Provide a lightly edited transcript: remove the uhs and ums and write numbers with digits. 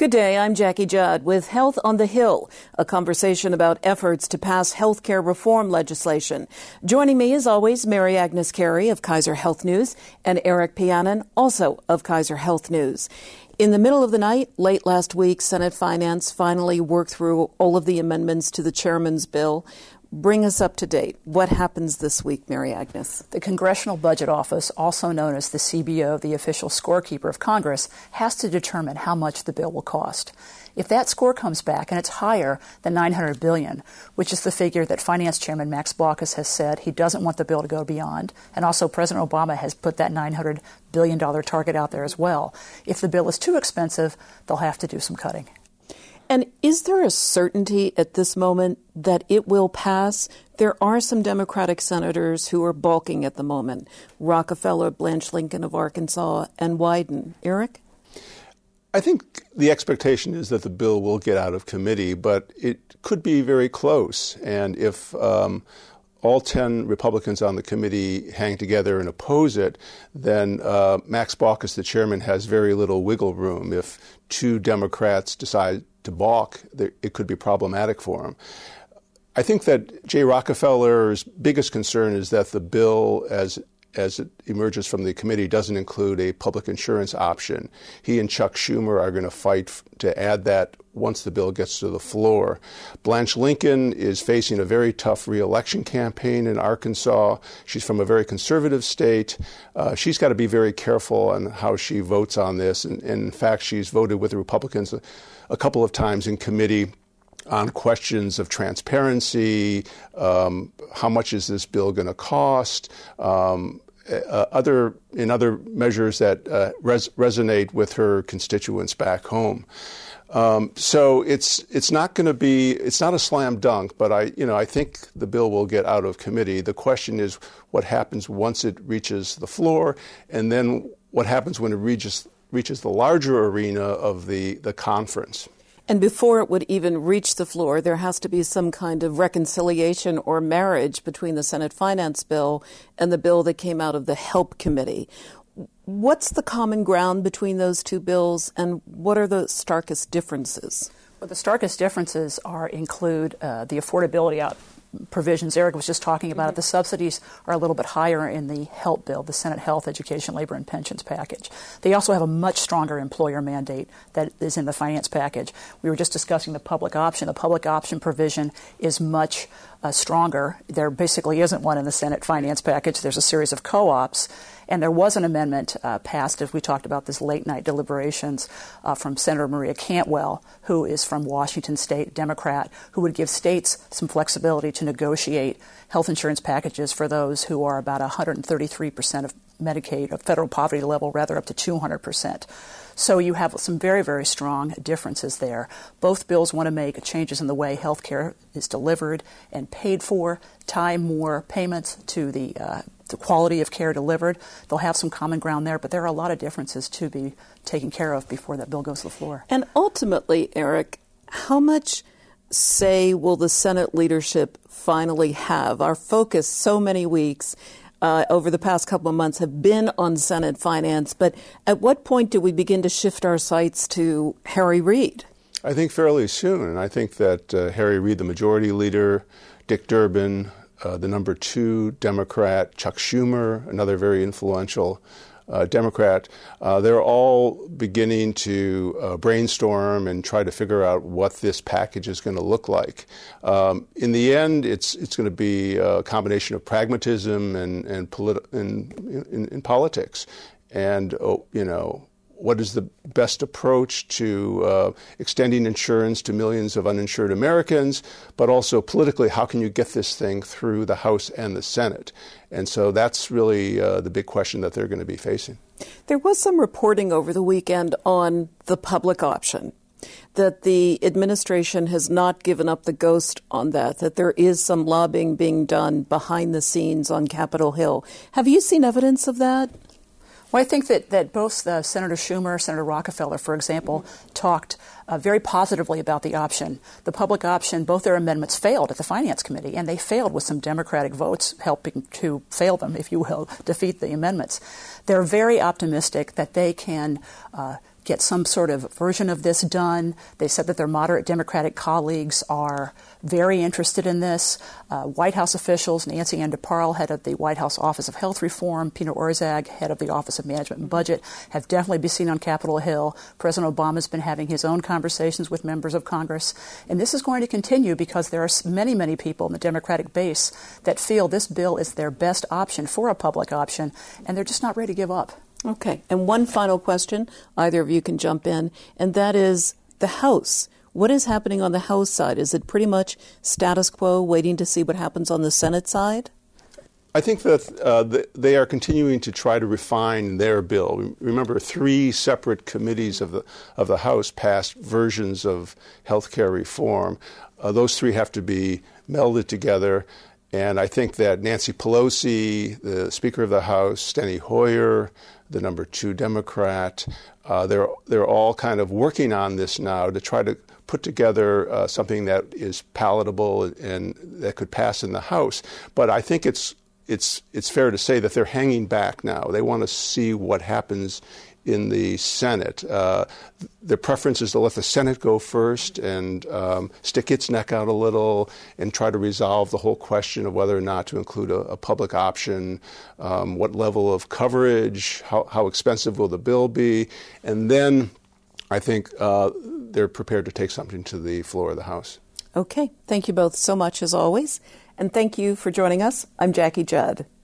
Good day, I'm Jackie Judd with Health on the Hill, a conversation about efforts to pass health care reform legislation. Joining me, as always, Mary Agnes Carey of Kaiser Health News and Eric Pianin, also of Kaiser Health News. In the middle of the night, late last week, Senate Finance finally worked through all of the amendments to the chairman's bill. Bring us up to date. What happens this week, Mary Agnes? The Congressional Budget Office, also known as the CBO, the official scorekeeper of Congress, has to determine how much the bill will cost. If that score comes back and it's higher than $900 billion, which is the figure that Finance Chairman Max Baucus has said he doesn't want the bill to go beyond, and also President Obama has put that $900 billion target out there as well. If the bill is too expensive, they'll have to do some cutting. And is there a certainty at this moment that it will pass? There are some Democratic senators who are balking at the moment. Rockefeller, Blanche Lincoln of Arkansas, and Wyden. Eric? I think the expectation is that the bill will get out of committee, but it could be very close. And if all 10 Republicans on the committee hang together and oppose it, then Max Baucus, the chairman, has very little wiggle room. If two Democrats decide to balk, it could be problematic for him. I think that Jay Rockefeller's biggest concern is that the bill, as it emerges from the committee, doesn't include a public insurance option. He and Chuck Schumer are going to fight to add that once the bill gets to the floor. Blanche Lincoln is facing a very tough re-election campaign in Arkansas. She's from a very conservative state. She's got to be very careful on how she votes on this. And in fact, she's voted with the Republicans a couple of times in committee on questions of transparency, how much is this bill going to cost, other measures that resonate with her constituents back home. So it's not a slam dunk, but I think the bill will get out of committee. The question is what happens once it reaches the floor, and then what happens when it reaches the larger arena of the conference. And before it would even reach the floor, there has to be some kind of reconciliation or marriage between the Senate Finance bill and the bill that came out of the HELP committee. What's the common ground between those two bills, and what are the starkest differences? Well, the starkest differences include the affordability provisions Eric was just talking about. The subsidies are a little bit higher in the HELP bill, the Senate Health, Education, Labor, and Pensions package. They also have a much stronger employer mandate that is in the finance package. We were just discussing the public option. The public option provision is much stronger. There basically isn't one in the Senate finance package. There's a series of co-ops. And there was an amendment passed, as we talked about this late-night deliberations, from Senator Maria Cantwell, who is from Washington State, Democrat, who would give states some flexibility to negotiate health insurance packages for those who are about 133% of Medicaid, of federal poverty level, rather up to 200%. So you have some very, very strong differences there. Both bills want to make changes in the way health care is delivered and paid for, tie more payments to the quality of care delivered. They'll have some common ground there, but there are a lot of differences to be taken care of before that bill goes to the floor. And ultimately, Eric, how much say will the Senate leadership finally have? Our focus so many weeks over the past couple of months have been on Senate finance, but at what point do we begin to shift our sights to Harry Reid? I think fairly soon, and I think that Harry Reid, the majority leader, Dick Durbin, the number 2 Democrat, Chuck Schumer, another very influential Democrat, they're all beginning to brainstorm and try to figure out what this package is going to look like. In the end, it's going to be a combination of pragmatism and politics, and what is the best approach to extending insurance to millions of uninsured Americans, but also politically, how can you get this thing through the House and the Senate? And so that's really the big question that they're going to be facing. There was some reporting over the weekend on the public option, that the administration has not given up the ghost on that there is some lobbying being done behind the scenes on Capitol Hill. Have you seen evidence of that? Well, I think that both Senator Schumer, Senator Rockefeller, for example, talked very positively about the option. The public option, both their amendments failed at the Finance Committee, and they failed with some Democratic votes helping to fail them, if you will, defeat the amendments. They're very optimistic that they can get some sort of version of this done. They said that their moderate Democratic colleagues are very interested in this. White House officials, Nancy Ann DeParle, head of the White House Office of Health Reform, Pina Orszag, head of the Office of Management and Budget, have definitely been seen on Capitol Hill. President Obama's been having his own conversations with members of Congress. And this is going to continue because there are many, many people in the Democratic base that feel this bill is their best option for a public option, and they're just not ready to give up. Okay. And one final question, either of you can jump in, and that is the House. What is happening on the House side? Is it pretty much status quo, waiting to see what happens on the Senate side? I think that they are continuing to try to refine their bill. Remember, 3 separate committees of the House passed versions of health care reform. Those 3 have to be melded together. And I think that Nancy Pelosi, the Speaker of the House, Steny Hoyer, the number 2 Democrat, they're all kind of working on this now to try to put together something that is palatable and that could pass in the House. But I think it's fair to say that they're hanging back now. They want to see what happens in the Senate. Their preference is to let the Senate go first and stick its neck out a little and try to resolve the whole question of whether or not to include a public option, what level of coverage, how expensive will the bill be, and then I think they're prepared to take something to the floor of the House. Okay. Thank you both so much as always. And thank you for joining us. I'm Jackie Judd.